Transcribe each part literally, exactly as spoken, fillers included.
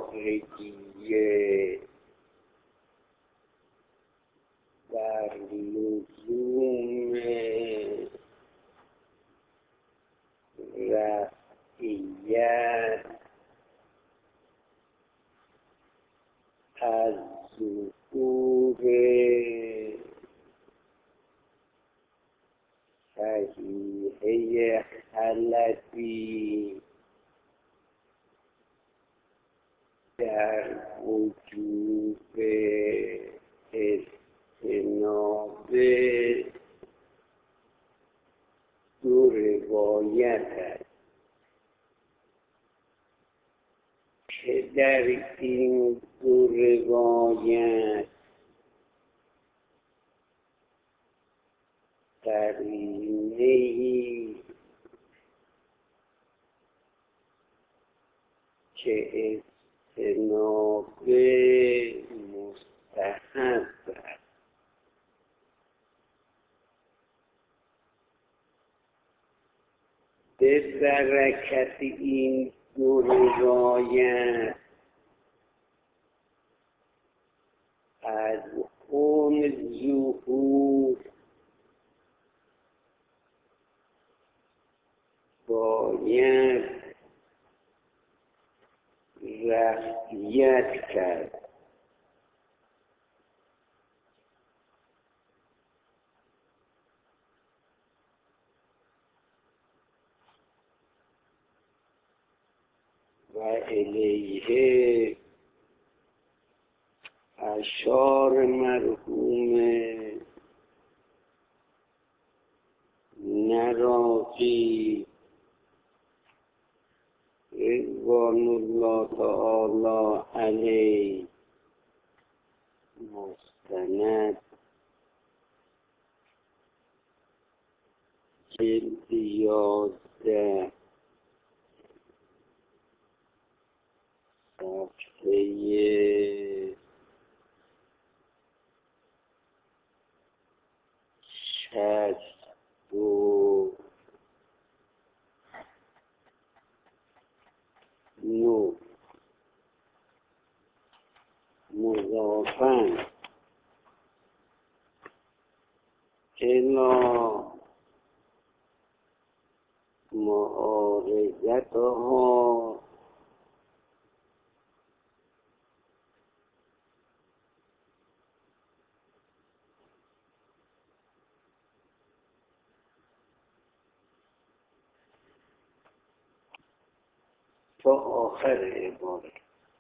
زاهدی بر لزوم رفعیت از ظهور صحیحه خلطی در وجوب اجتناب دو روایت است که در این دو روایت قرینه‌ای که اجتناب مستحب است به برکت این دو روایت از اون ظهور باید رفعیت کرد و الیه اشار مرحوم نراقی رضوان الله تعالی علیه مستند جلد یازده صفحه شصت و نو مضافاً الی معارضتها تا آخر عبارت.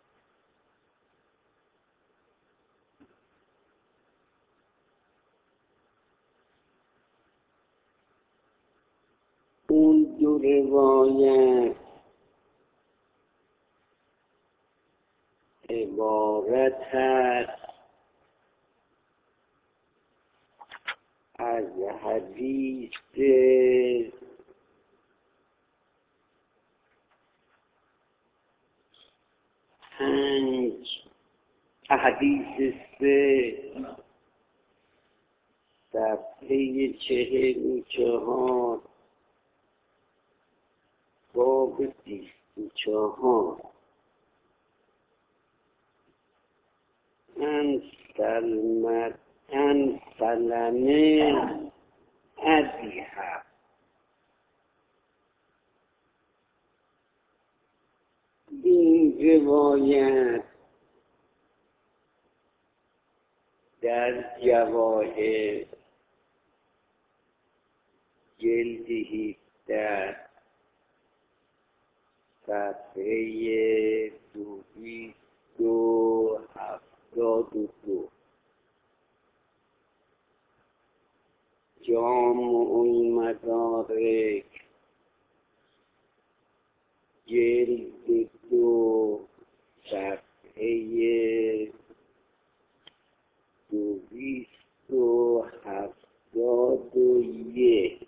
اون دو روایت عبارت هست از حدیث پنج حدیث سه صفحه چهل و چهار باب بیست و چهار ان سلمت ان سلمه ابیها این روایت در جواهر جلد هفده صفحه دویست و هفتاد و دو جامع المدارک جلد دو صفحه دویست و هفتاد و یک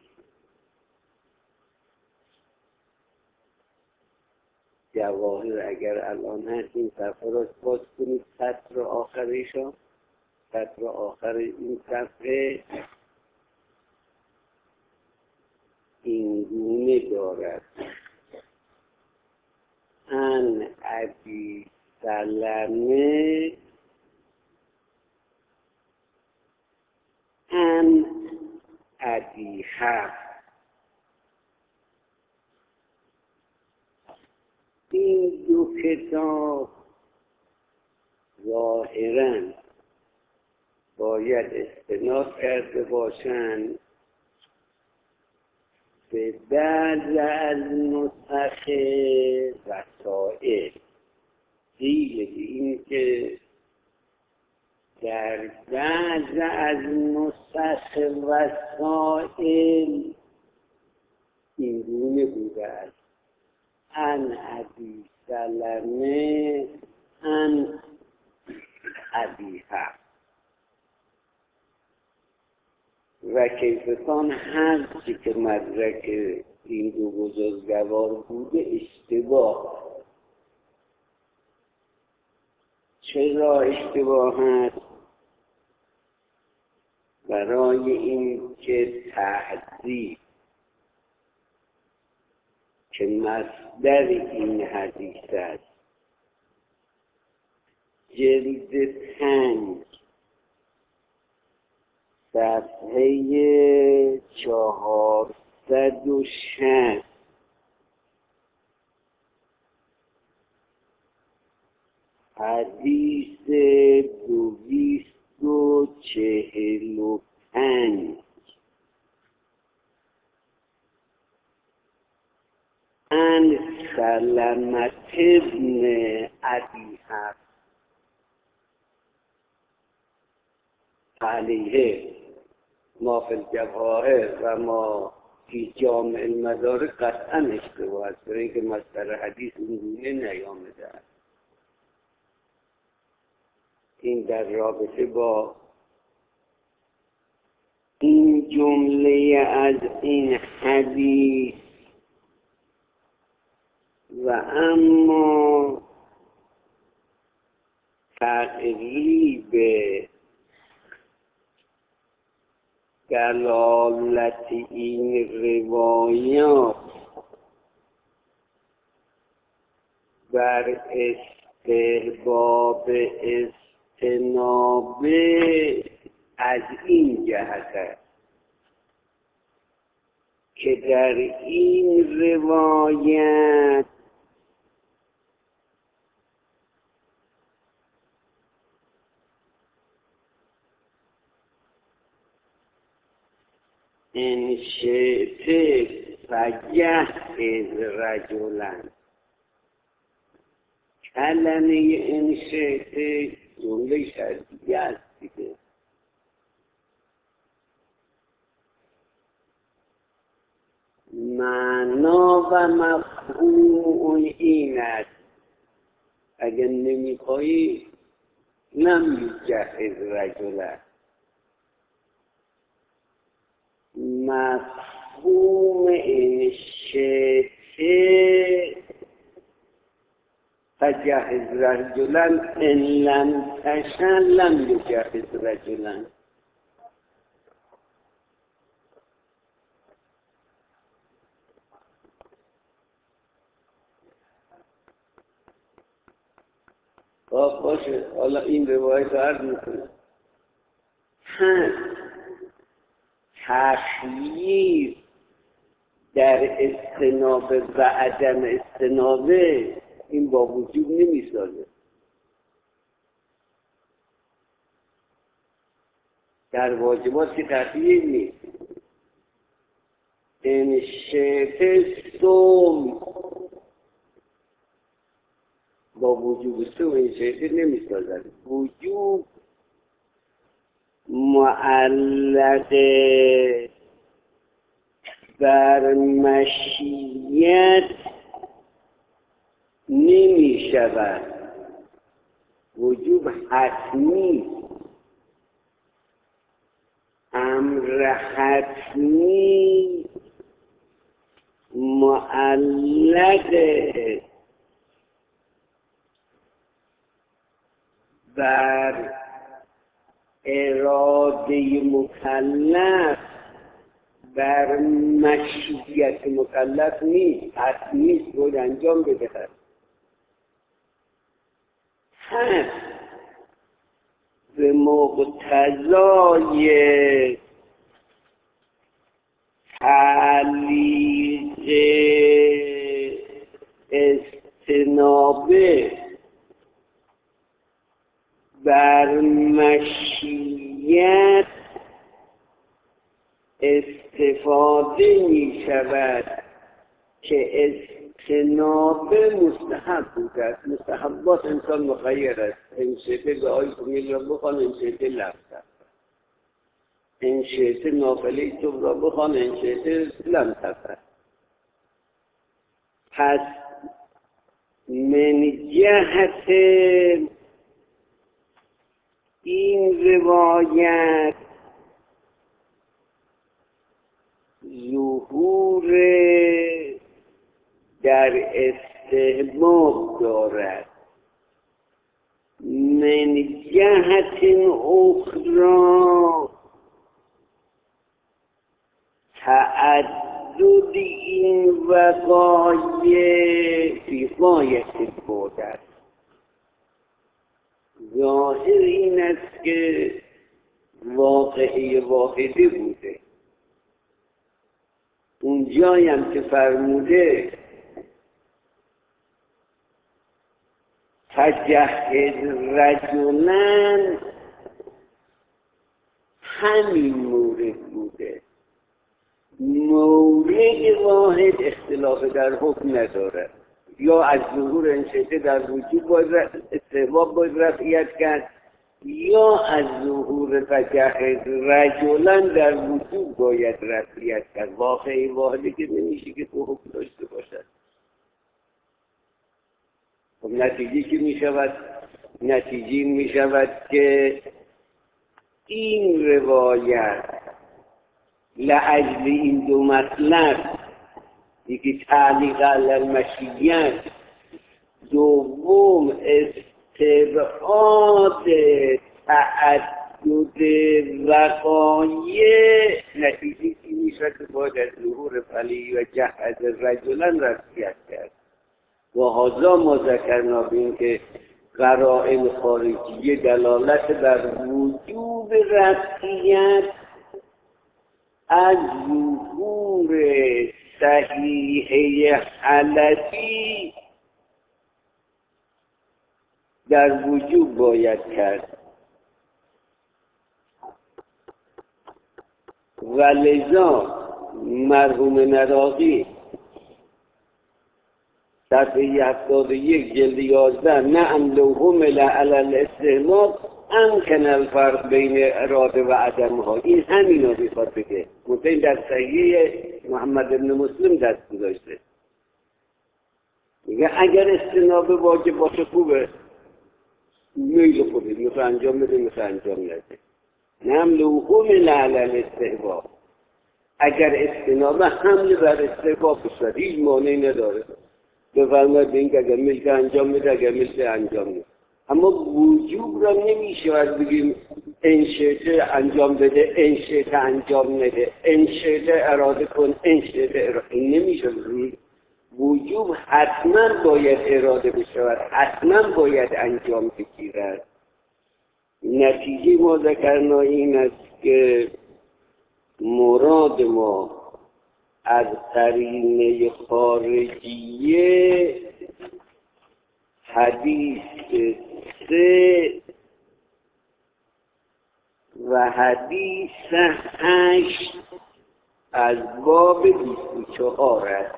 جواهر اگر الان هست این صفحه را باز کنید سطر آخرشان سطر آخر این صفحه این گونه دارد ان ابی سلمه ان ابیها. این دو کتاب ظاهراً باید استناد کرده باشند به بعض از نسخ رسائل. قیل به این که در بعض از نسخ رسائل این گونه بوده است: ان ابی سلمه ان ابیها. و کیفکان هر چی که مدرک این دو بزرگوار بوده اشتباه. چرا اشتباه هست؟ برای این که تحذیب که مصدر این حدیث است، جلد پنج صفحه چهارصد و شصت حدیث دویست و چهل و پنج ان سلمة ابن ابیها علیه ما فی الجواهر و ما فی جامع المدارک قطعا اشتباه است، برای اینکه مصدر حدیث اینگونه نیامده است. این در رابطه با این جمله از این حدیث. و اما تقریب دلالت این روایات بر استحباب اجتناب از این جهت است که در این روایت ان شئت فجهز رجلا. کلمه ان شئت جمله شرطیه است دیگه. معنا و مفهوم این است: اگر نمیخوایی نمیجهز رجلا. مفهوم این شئت فجهز رجلا ان لم تشأ لم یجهز رجلا. خب باشه، حالا این روایت عرض میکنه. هست تخییر در استنابه و عدم استنابه، این با وجود نمیسازه. در واجبات که تخییر نیست. ان شئت صوم با وجود صوم این شئت نمیسازد. وجود معلق بر مشیت نمی شود. وجوب حتمی، امر حتمی معلق بر اراده مکلف، بر مشیت مکلف نیست. حتمی باید انجام بده. پس به مقتضای تعلیق استنابه بر مشیت استفاده می شود که استنابه مستحب بوده است. مستحبات انسان مخیر است. این شده به آی کمیل را بخوان، این شده لفظ این شده نافله صبح را بخوان، این شده لم تفر. پس من جهت این روایت ظهور در استحباب دارد. من جهت اخرى تعدد این وقایع فی غایت البعد است. ظاهر این است که واقعه واحده بوده. اون جایم که فرموده فجهز رجلاً همین مورد بوده. مورد واحد اختلاف در حکم نداره. یا از ظهور انشده در وجود باید استحباب باید رفعیت کرد، یا از ظهور فجهز رجلاً در وجود باید رفعیت کرد. واقعی واحدی که نمیشه که تو حکم داشته باشد. خب نتیجه که می شود؟ نتیجه می شود که این روایت لعجل این دو مطلب، یکی تعلیق علی المشیت، دوم استبعاد تعدد وقایع، نتیجه که می شود که باید از ظهور فلی و جهز رجلاً رفعیت کرد. و هذا ما ذکرنا بین که قرائن خارجیه دلالت بر وجوب رفعیت از ظهور صحیحه حلبی در وجوب باید کرد. و لذا مرحوم نراقی صفحه هفتاد و یک جلد یازده نعم لو حمل علی الاستحباب امکن الفرق بین اراده و عدمها. این همین رو میخواد بگه. مطمئن در صحیح محمد بن مسلم دست گذاشته. میگه اگر استنابه واجب باشه خوبه، میل خوبه، میخواه انجام بده، میخواه انجام نده. نعم لو حمل علی الاستحباب، اگر استنابه حمل بر استحباب بشود هیچ مانعی نداره. بفرماید به این که اگر ملک انجام میده، اگر ملک انجام میده. اما وجوب را نمیشه از بگیم انشاء انجام بده، انشاء انجام نده، انشاء اراده کن، انشاء اراده. این نمیشه. وجوب حتما باید اراده بشود، حتما باید انجام بگیرد. نتیجه ما ذکرنا این است که مراد ما از قرینه خارجیه حدیث سه و حدیث هشت از باب بیست و چهار است.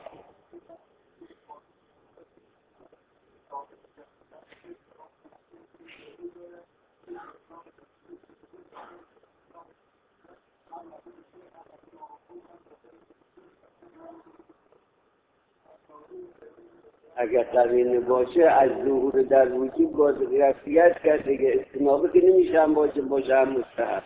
اگر قرینه باشه از ظهور در وجود باز رفعیت کرد دیگه. استنابه که نمیشه هم باشه باشه هم مستحب.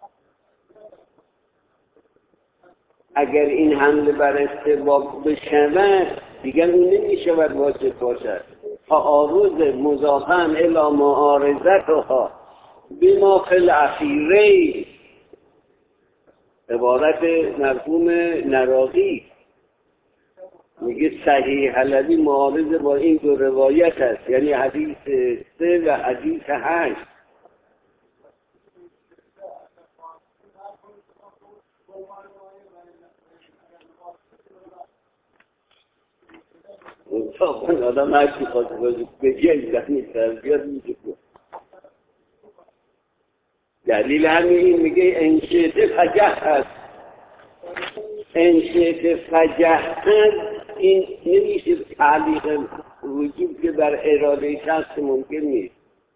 اگر این حمله بر استحباب بشود دیگر اون نمیشود واجب باشد. تعارض مضافن الی معارضتها بما فی الاخیره، عبارت مرحوم نراقی. میگه صحیح حلبی معارض با این دو روایت است، یعنی حدیث سه و حدیث هشت. مطابقا آدم هرچی خواست بگه زنی تربیت میشه. دلیل همین میگه انشیت فجه هست. انشیت فجه هست این نمیشه تعلیق وجود که در اراده شخص ممکن نیست.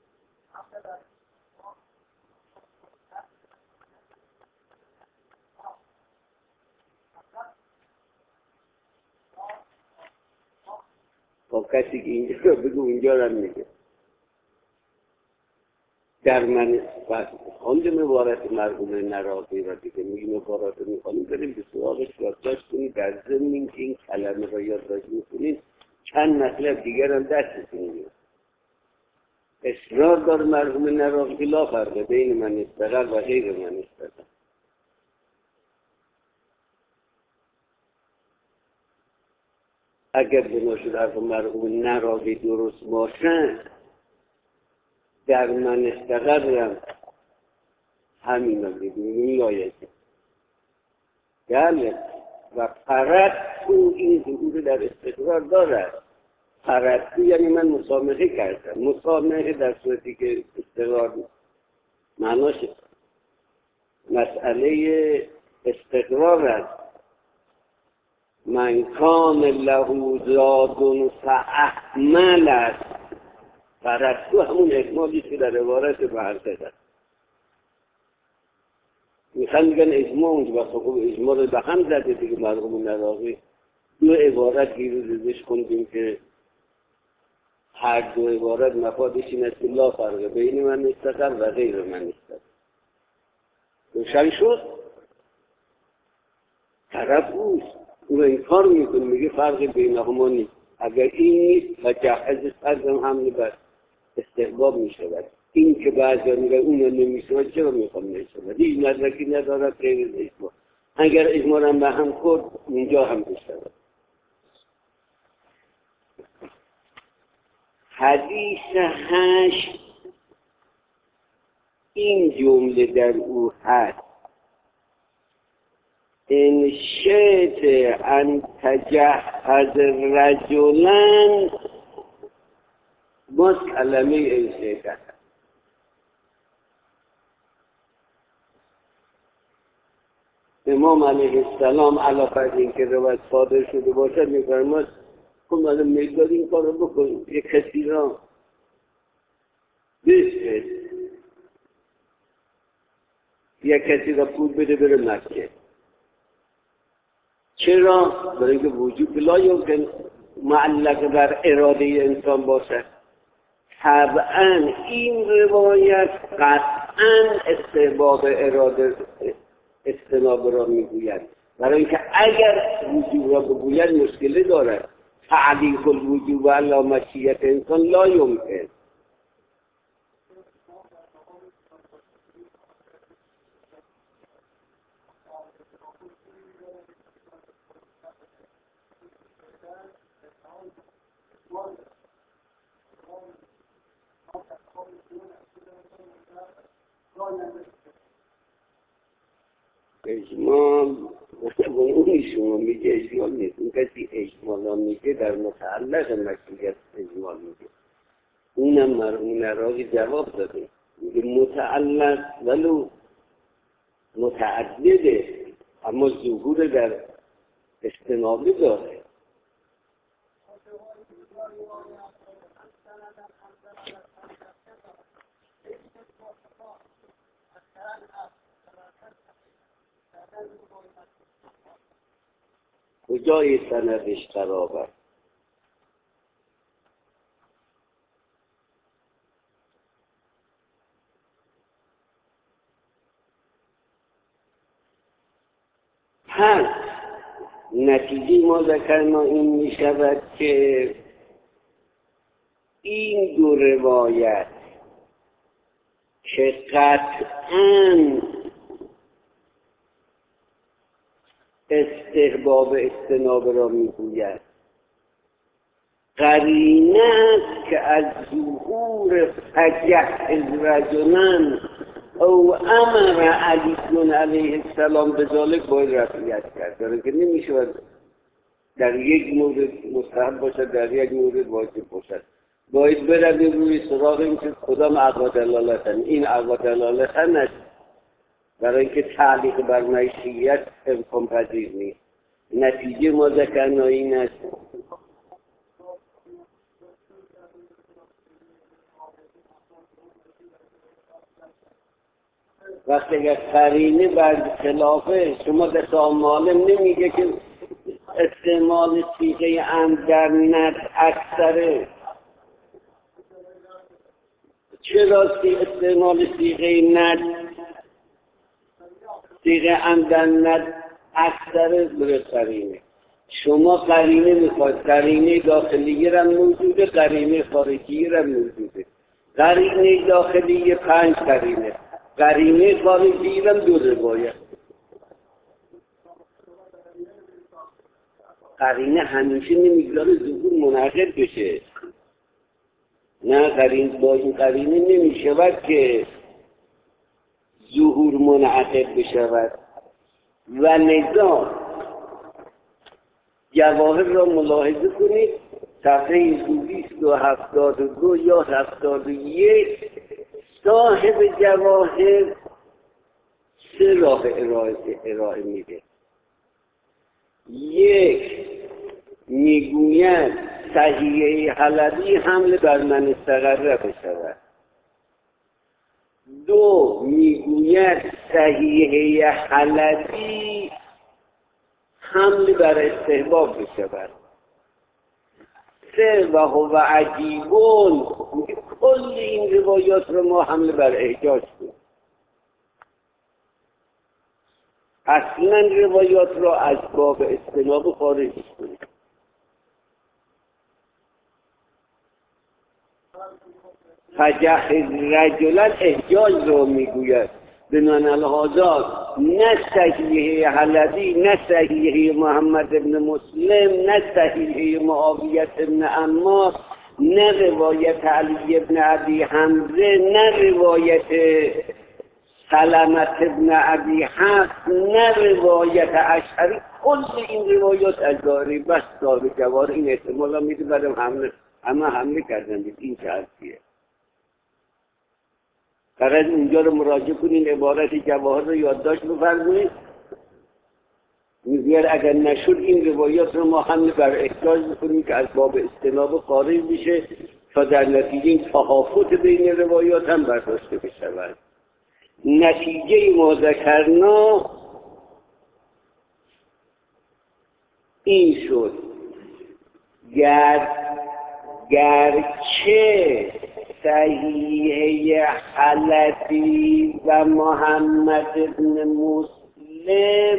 با کسی که اینجا رو بگو اینجا رو میگه در من خواندم عبارت مرحوم نراقی را دیگه میگیم عبارات رو میخوانیم بریم به سراغش یادداشت کنید. در ضمن اینکه این کلمه را یادداشت میکنید چند مطلب دیگر هم دستتون میاد. اصرار داره مرحوم نراقی لا فرقه بین من استقل و غیر من استقل. اگر بناشد حرف مرحوم نراقی درست باشن در من استقل هم همین رو بگیم لایده بله و پرستو این ظهور در استقرار دارد. پرستو یعنی من مسامحه کردم. مسامحه در صورتی که استقرار معناش مسئله استقرار است. من کان له زاد فاحمل است. پرستو همون اجمالی که در عبارت محقق است. میخوان میگن اجماع اونجا بس خوب اجماع رو به هم زده دیگه. مرحوم نراقی دو عبارت رو زدش خوندیم که هر دو عبارت مفادش این است که لا فرقه بین من استقر و غیر من استقر. روشن شد؟ طرف اوست او این کار میکنه میگه فرق بین هما نیست. اگر این نیست و جهز فرقم هم بر استحباب میشود. این که بعضی میگن اون رو نمیشود چرا میخوام نشود؟ هیچ مدرکی ندارد غیر از اجماع. اگر اجماع هم به هم خورد اونجا هم بشود. حدیث هشت این جمله در او هست ان شئت ان تجهز رجلا باز کلمه ان شئت هست. امام علیه السلام علاوه بر اینکه روایت صادر شده باشد میفرماد خب الان میداد این کار رو بکن. یک کسی را بسته یک کسی را پول بده بره مکه. چرا؟ برای اینکه وجود لا یمکن معلق بر اراده انسان باشد. طبعا این روایت قطعا استحباب اراده استناب را میگوید. برای اینکه اگر وجود را بگوید مشکلی دارد. تعلیق الوجوب علی مشیت انسان لا یمکن. اجمال اونی شما میگه اجمال نیست. اون کسی اجمالا میگه در متعلق مشیت اجمال میگه. اونم مرحوم نراقی جواب داده میگه متعلق ولو متعدده اما ظهور در استنابی داره. کجای سندش خراب است؟ پس نتیجه ما ذکرنا این می شود که این دو روایت که قطعاً استحباب استنابه را می گوید قرینه است که از ظهور فجأة رجلا او امر علی علیه السلام به ذلک باید رفعیت کرد، داره که نمیشود در یک مورد مستحب باشد، در یک مورد واجب باشد. باید برویم روی سراغ این که کدام اقوا دلالتن. این اقوا دلالتن است برای اینکه تعلیق بر مشیت امکان پذیر نیست. نتیجه ما ذکرنا این است وقتی که قرینه بر خلافه شما به معلم نمیگه که استعمال صیغه عمد در ند اکثره. چرا استعمال صیغه ند صیغه عمد در ند اکثره بر قرینه؟ شما قرینه میخواید، قرینه داخلی را موجوده، قرینه خارجی را موجوده. قرینه داخلی پنج قرینه، قرینه خارجی را دو روایت. قرینه همیشه نمیگذاره ظهور منعقد بشه. نه، قرینه با این قرینه نمیشود که ظهور منعقد بشود. و لذا جواهر را ملاحظه کنید، صفحه دویست و هفتاد و دو یا هفتاد و یک. صاحب جواهر سه راه ارائه, ارائه میده. یک، میگوید صحیحه حلبی حمل بر من استقره بشود. دو، میگوید صحیحه حلبی حمل بر استحباب بشود. سه، و هو عجیبون، کل این روایات رو ما حمل بر احجاج کنیم. اصلا روایات را از باب استناب خارج کنیم. فجأة رجلا احجاج رو میگوید بنان الهازار، نه صحیحه حلبی، نه صحیحه محمد ابن مسلم، نه صحیحه معاویت ابن عمار، نه روایت علی ابن ابی حمزه، نه روایت سلمت ابن ابی حفص، نه روایت اشعری. کل این روایات از داری بس داری جوار این احتمال میده برم حمله اما حمله کردن. این چه حرفیه؟ فقط اونجا رو مراجعه کنین، عبارت جواهر رو یادداشت بفرمایید. میگوید اگر نشد این روایات رو ما حمل بر احتیاج بکنیم که از باب استناب خارج میشه تا در نتیجه این تفاوت بین روایات هم برداشته بشود. نتیجه ما ذکرنا این شد، گر گرچه صحیحه حلبی و محمد ابن مسلم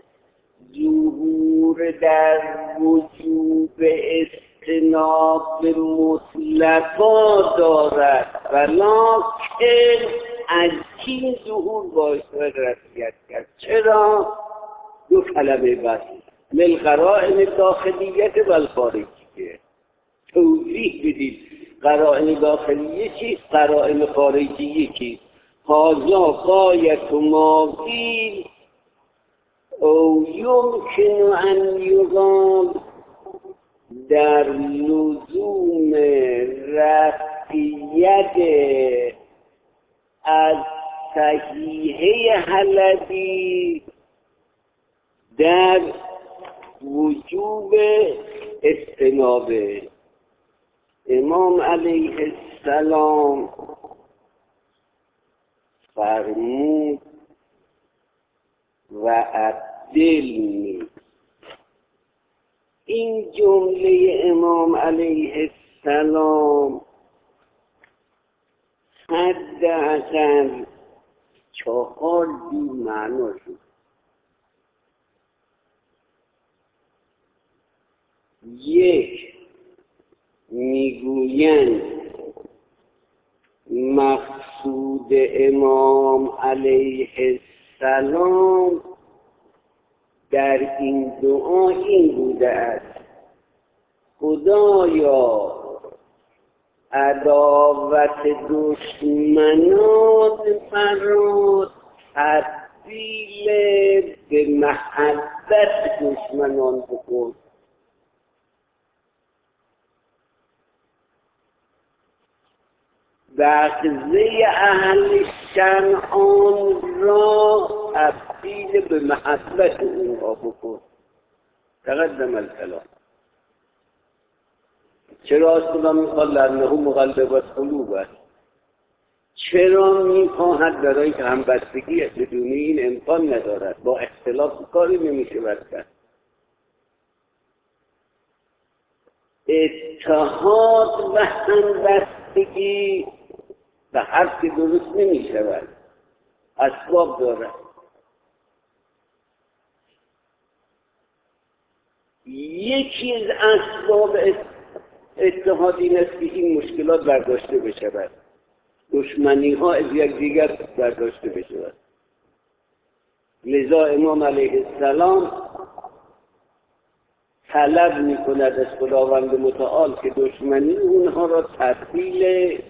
ظهور در وجوب استناب مطلقا دارد، ولکن از این ظهور باید رسیت کرد. چرا؟ دو کلمه بس، للقرائن داخلیت و الخارجیه. توضیح بدید قرائن داخلیه چیست، قرائن خارجیه چیست؟ هذا غایت ما قیل او یمکن ان یقال در لزوم رفعیت از صحیحه حلبی در وجوب استنابه. امام علیه السلام فرمود و عدلنی. این جمله امام علیه السلام حداقل چهار جور معنا شد. یک، میگویند مقصود امام علیه السلام در این دعا این بوده است خدایا عداوت دشمنان مرا تبدیل به محبت دشمنان بکن. بغضه اهل شنعان را تبدیل به محبت اونها بکن. تقدم الکلام. چرا از خدا میخواد؟ لانه مقلبات قلوب است. چرا میخواهد؟ برای که همبستگی بدون این امکان ندارد. با اختلاف کاری نمیشه کرد. اتحاد و همبستگی به حرف درست نمیشود، اسباب دارد. یکی از اسباب اتحاد این است که این مشکلات برداشته بشود، دشمنی ها از یک دیگر برداشته بشود. لذا امام علیه السلام طلب می کند از خداوند متعال که دشمنی اونها را تبدیل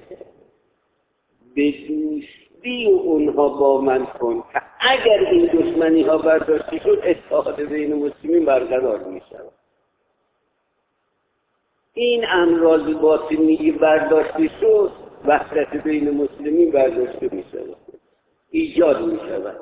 به دوستی اونها با من کن که اگر این دشمنی ها برداشته شد اتحاد بین مسلمین برقرار می شود. این امراض باطنی برداشته شد وحدت بین مسلمین برداشته می شود، ایجاد می شود.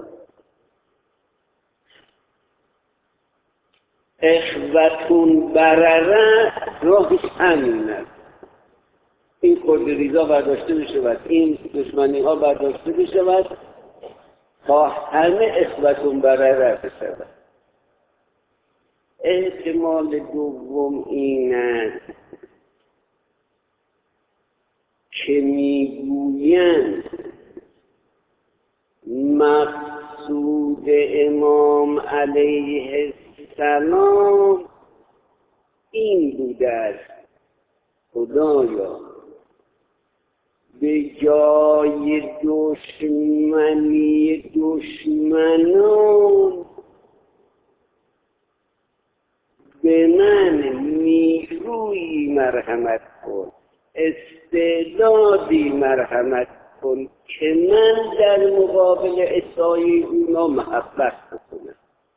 اخوتون برره راهش همین است. این خردریزا برداشته بشود، این دشمنی ها برداشته بشود تا همه اخوتون برره بشود. احتمال دوم این است که میگویند مقصود امام علیه السلام این بوده است: خدایا به جای دشمنی دشمنان به من نیروی مرحمت کن، استعدادی مرحمت کن که من در مقابل اصای اونا محبت بکنم.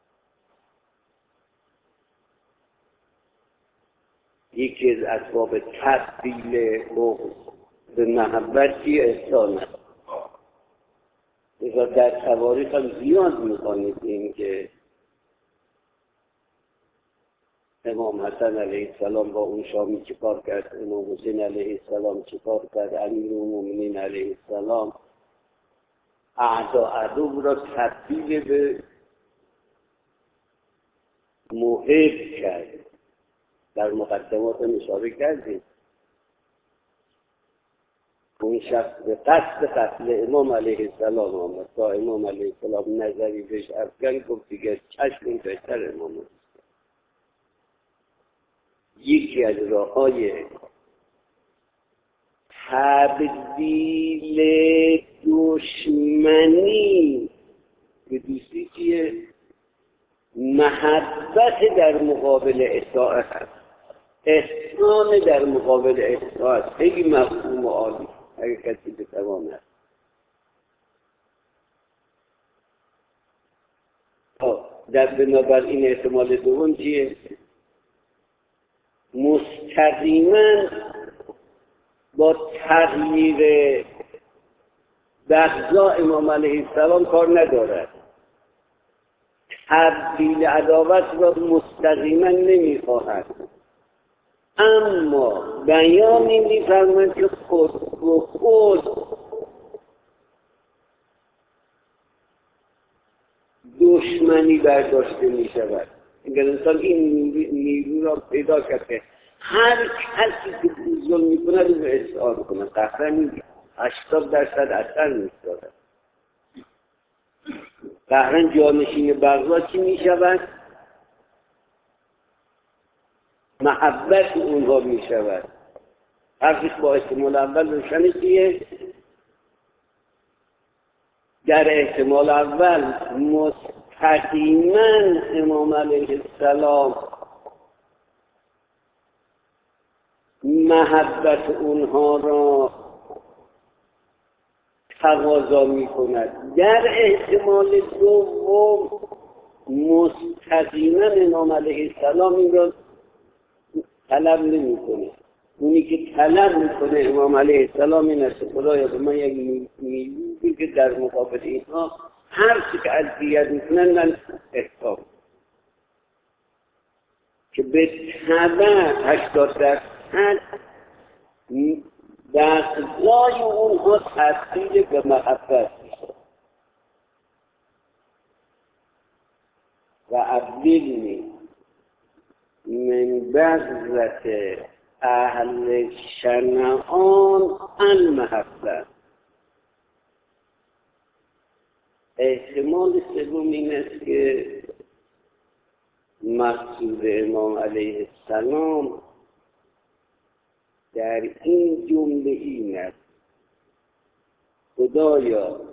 یکی از اسباب تبدیل بغض به محبتی احسان است. لذا در تواریخ هم زیاد می‌خوانید این که امام حسن علیه السلام با اون شامی چیکار کرد، امام حسین علیه السلام چیکار کرد، امیرالمومنین علیه السلام اعدا عدو را تبدیل به محب کرد. در مقدمات هم اشاره کردیم. اون شخص به قصد قتل امام علیه السلام آمد تا امام علیه السلام نظری بهش افکن گفت دیگه چشم بهتر امام است. یکی از راه‌های تبدیل دشمنی به دوستی که محبت در مقابل اطاعت هست، احسان در مقابل اطاعت. خیلی مفهوم و عالی اگر کسی بتواند. در بنابراین احتمال دوم چیه؟ مستقیما با تغییر بغضا امام علیه السلام کار ندارد. تبدیل عداوت را مستقیما نمیخواهد، اما بیانی میفرماید که خود به خود دشمنی برداشته میشود. اگر انسان این نیرو را پیدا کرده هر کسی که ظلم میکنه رو به اصحار کنه، قهره میگه هشتاد درصد اثر می‌دارد. قهرن جانشین بغضا چی میشود؟ محبت اونها میشود. حرفش با احتمال اول روشنه چیه؟ در احتمال اول مستقیما امام علیه السلام محبت اونها را تقاضا می کند. در احتمال دوم مستقیما امام علیه السلام این را طلب نمی کنه. اونی که طلب می کنه امام علیه السلام این است: خدایا به من یک میلیونی که در مقابل اینها هر چی که اذیت میکنن من احساب که به تبع هشتاد درصد دستگاه اونها تبدیل به محبت میشه. و ابدلنی من بذرت اهل شنعان المحبت. احتمال سوم این است که مقصود امام علیه السلام در این جمله این است: خدایا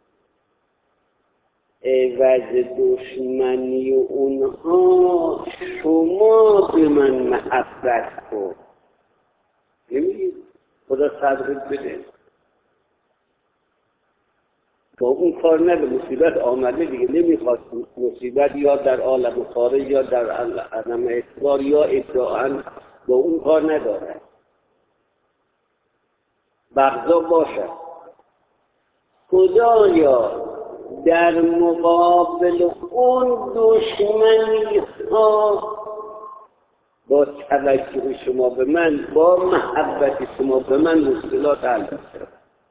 عوض دشمنی اونها شما به من محبت کن. نمیگید خدا صبرت بده، با اون کار نده، مصیبت آمده دیگه، نمیخواد مصیبت یا در عالم خارج یا در عالم اعتبار یا ادعاً، با اون کار نداره. بغضا باشد. خدایا در مقابل اون دشمنی ها با توجه شما به من، با محبت شما به من مشکلات حل شد.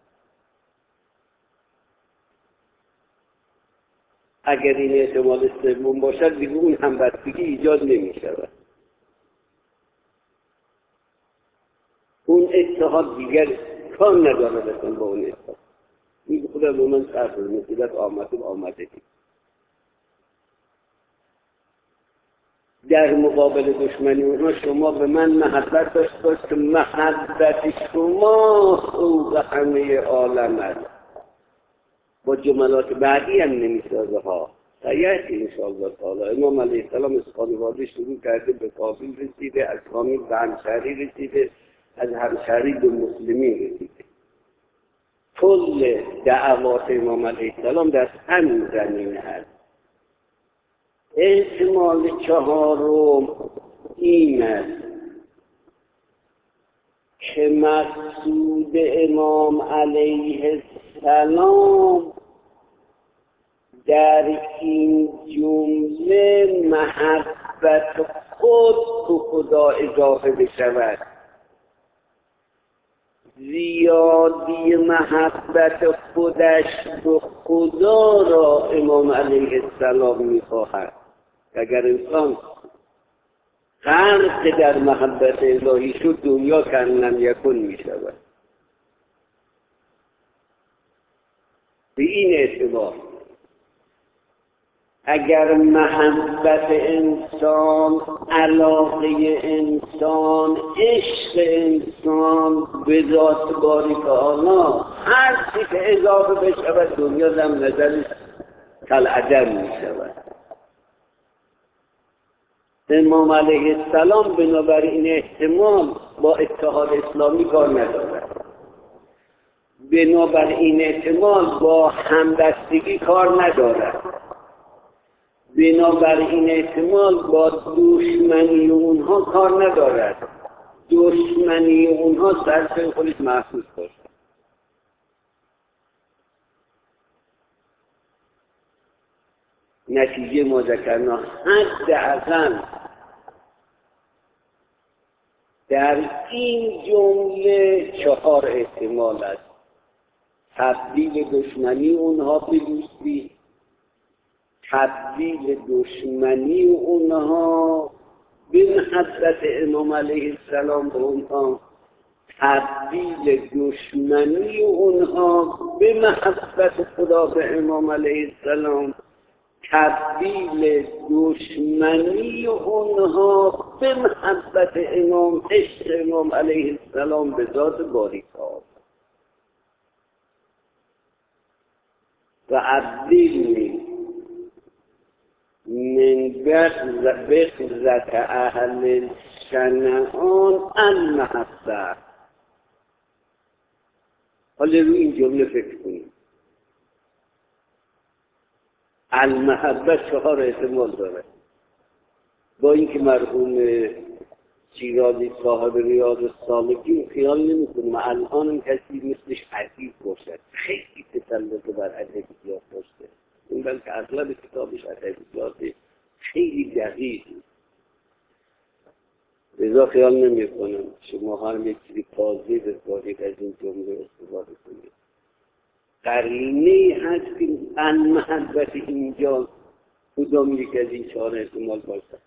اگر این احتمال سوم باشد دیگه اون همبستگی ایجاد نمی شود. اون اتحاد دیگر کار نداره بکن با اون اتحاد. این خدا به من صبر مصیبت آمده آمده دید. در مقابل دشمنی اونها شما به من محبت داشت باش که محبت شما فوق همه عالم است. با جملات بعدی هم نمیسازه ها. سیأتی انشاءالله تعالی. امام علیه السلام از خانواده شروع کرده، به کابل رسیده، از کابل به همشهری رسیده، از همشهری به مسلمین رسیده. کل دعوات امام علیه السلام در همین زمینه هست. احتمال چهارم این است که مقصود امام علیه السلام در این جمله محبت خود به خدا اضافه بشود. زیادی محبت خودش به خدا را امام علیه السلام می‌خواهد. اگر انسان غرق در محبت الهی شد، دنیا کأنم یکون می‌شود. به این اعتبار اگر محبت انسان، علاقه انسان، عشق انسان به ذات باری تعالی هر چی که اضافه بشود دنیا زم نظرش کالعدم می شود. امام علیه السلام بنابراین احتمال با اتحاد اسلامی کار ندارد، بنابراین احتمال با همبستگی کار ندارد، بنابراین احتمال با دشمنی اونها کار ندارد. دشمنی اونها سرچه خودش محسوس باشد. نتیجه ما ذکرنا حد اقل در این جمله چهار احتمال است: تبدیل دشمنی اونها به دوستی، تبدیل دشمنی اونها به محبت امام علیه السلام به اونها، تبدیل دشمنی اونها به محبت خدا به امام علیه السلام، تبدیل دشمنی اونها به محبت امام، عشق امام علیه السلام به ذات باری تعالی. و ابدلنی من بغضة اهل شأن آن المحبه. حالا روی این جمله فکر کنید. المحبه چهار احتمال داره. با اینکه مرحوم شیرازی صاحب ریاض السالکین خیال نمی‌کنم الان کسی مثلش ادیب باشد، خیلی تسلط بر ادبیات داشته، این بلکه اغلب کتابش ادبیات خیلی دقیق. لذا خیال نمی‌کنم شما هم یک چیزی تازه بذارید از این جمله استفاده کنید. قرینه هست که المحبت اینجا کدام یک از این چهار احتمال باشد.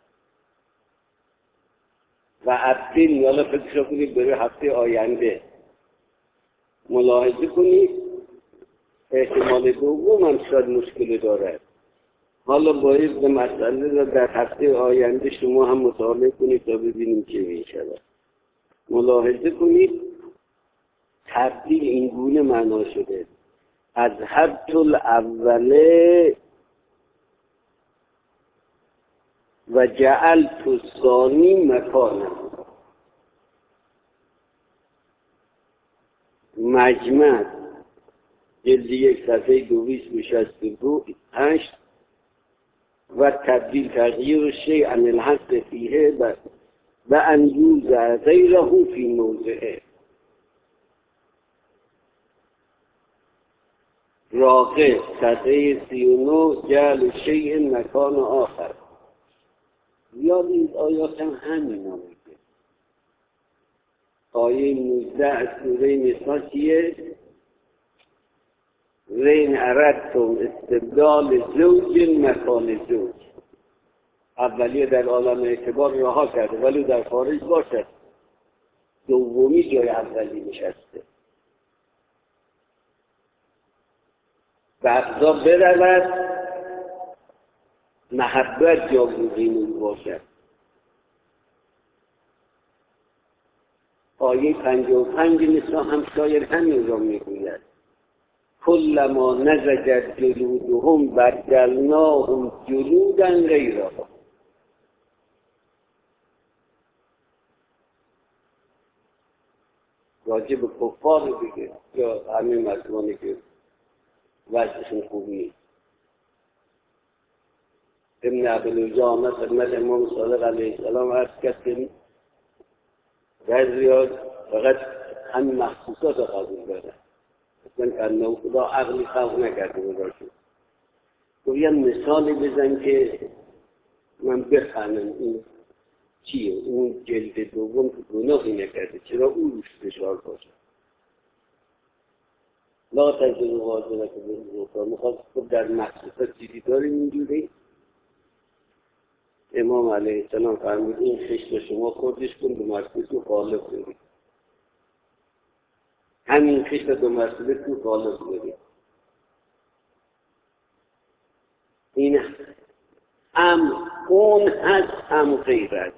و عبدین حالا فکر کنید برای هفته آینده ملاحظه کنید احتمال دوم هم شاید مشکل دارد. حالا باید به مسئله را در هفته آینده شما هم مطالعه کنید تا ببینیم چه میشود. ملاحظه کنید تبدیل این گونه معنا شده از حد الاوله و جعلت الثانی مکانا. مجمع جلد یک صفحه دویست و شصت و دو هشت و تبدیل تغییر شیء عن الحق فیه و ان یوضع غیره فی موضعه. راقه صفحه سی و نه جعل شیء مکان آخر. یاد این آیات هم همین ها میگه. آیه نوزده از سوره نساء چیه؟ وَإِنْ أَرَدْتُمْ استبدال زوج مکان زوج. اولیه در عالم اعتبار رها کرده ولی در خارج باشد، دومی جای اولی نشسته. بعضا برود محبت جاگزین او باشد. آیه پنجاه و پنج نساء هم شاید همین را میگوید. کلما نضجت جلودهم بدلناهم جلودا غیرها. راجع به کفار بگه یا همه مردمانی که وضعشون خوبی. ابن عبدالوجا آمد خدمت امام صادق علیه السلام عرض کرد که بعضی‌ها فقط همین مخصوصات را قبول دارن، اصلا که خدا عقلی خلق نکرده براشون. تو یه مثالی بزن که من بفهمم این چیه، اون جلد دوم که گناهی نکرده چرا او روش فشار باشه. لا تزر وازره که بزرگا میخواد خود در مخصوصات چیزی داریم اینجوری. امام علیه السلام فرمود این خشت شما خوردش کن دو مرتبه تو غالب کنید. همین خشت دو مرتبه تو غالب کنید. این هم کن هست هم غیر است.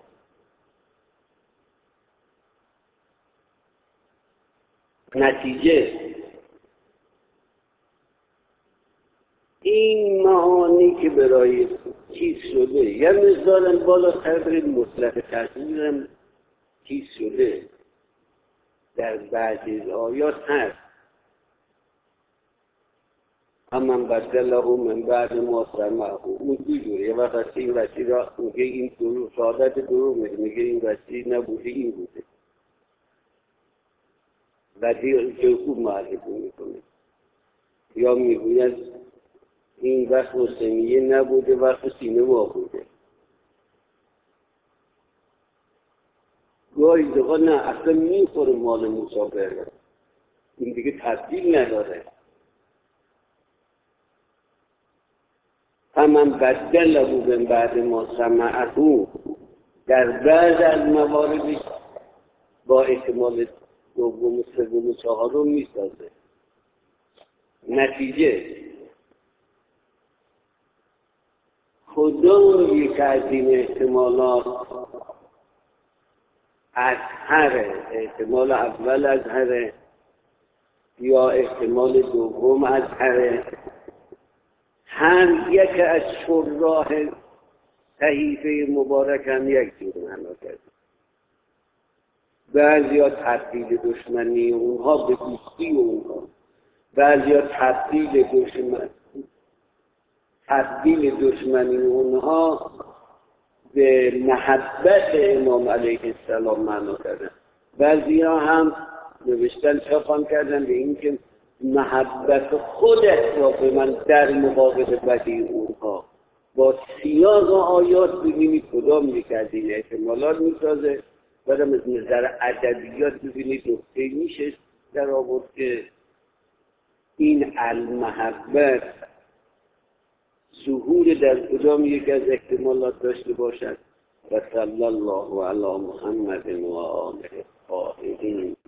نتیجه این معانی که برای چیز شده یا مقدارم بالاتر برید مطلق تحصیلم چیز شده در بعضی آیات هست. اما من بدله من بعد ما سمعه اون دو جوره. یه وقت این وسیع را میگه این درو سعادت درو میگه میگه این وسیع نبوده این بوده. وسیع که خوب معرفی میکنه یا میگوید این وقت مسلمیه نبوده وقت سینما بوده. گاهی دقیقا نه اصلا میخوره مال مسافر، این دیگه تبدیل نداره. فمن بدله من بعد ما سمعه در بعض از مواردش با احتمال دوم و سوم و چهارم میسازه. نتیجه کدام یک از این احتمالات اظهره؟ احتمال اول اظهره یا احتمال دوم اظهره؟ هر یک از شراح صحیفه مبارک هم یک جور معنا کرد. بعضیا تبدیل دشمنی اونها به دوستی اونها، بعضیا تبدیل دشمن تبدیل دشمنی اونها به محبت امام علیه السلام معنا کردن. بعضیا هم نوشتن چاپان کردن به این که محبت خودت را به من در مقابل بدی اونها. با سیاق آیات ببینید کدام یک از این احتمالات میسازه. بعدم از نظر ادبیات ببینید نکته میشه در آورد که این المحبت ظهور در کدام یک از احتمالات داشته باشد. و صلی الله علی محمد و آله الطاهرین.